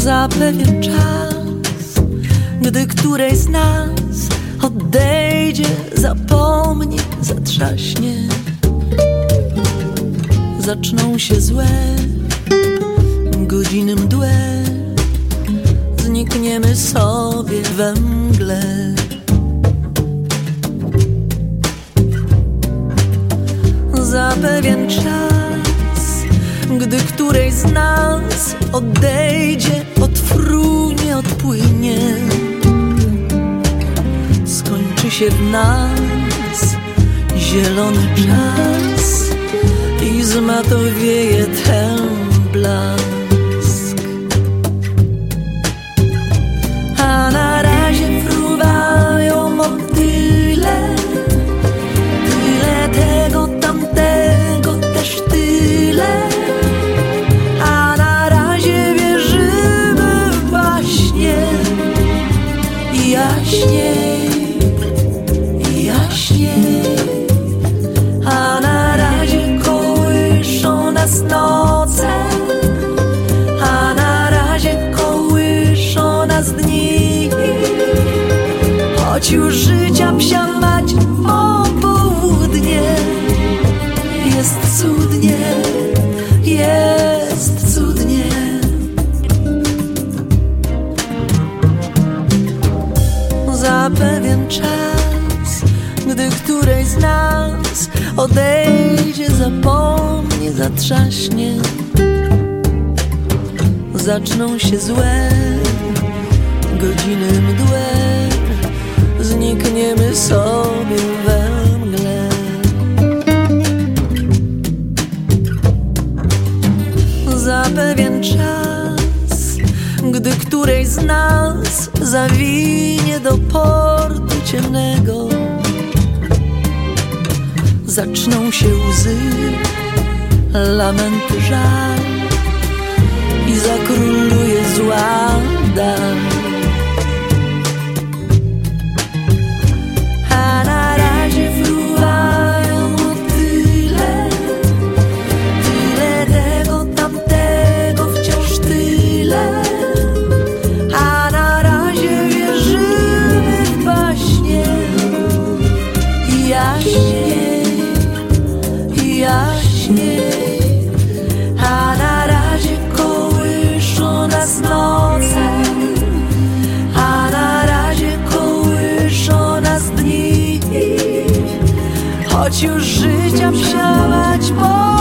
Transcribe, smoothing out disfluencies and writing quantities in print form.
Za pewien czas, gdy którejś z nas odejdzie, zapomni, zatrzaśnie, zaczną się złe godziny mdłe, znikniemy sobie we mgle. Za pewien czas, gdy którejś z nas odejdzie, odfrunie, odpłynie, skończy się w nas zielony czas i zmatowieje ten blask. A na razie fruwają motyle, tyle tego, tamtego, też tyle. A na razie wierzymy w baśnie i jaśniej, i jaśniej. A na razie kołyszą nas noce, a na razie kołyszą nas dni. Choć już życia psia mać o południe, jest cudnie, jest cudnie. Za pewien czas, gdy którejś z nas odejdzie, zapomni, zatrzaśnie, zaczną się złe godziny mdłe, znikniemy sobie we mgle. Za pewien czas, gdy którejś z nas zawinie do portu ciemnego, zaczną się łzy, lamenty, żal i zakróluje zła dal. A na razie fruwają motyle, tyle tego, tamtego, wciąż tyle. A na razie wierzymy w baśnie i jaśniej, i jaśniej. A na razie kołyszą nas noce, a na razie kołyszą nas dni. Choć już życia psia mać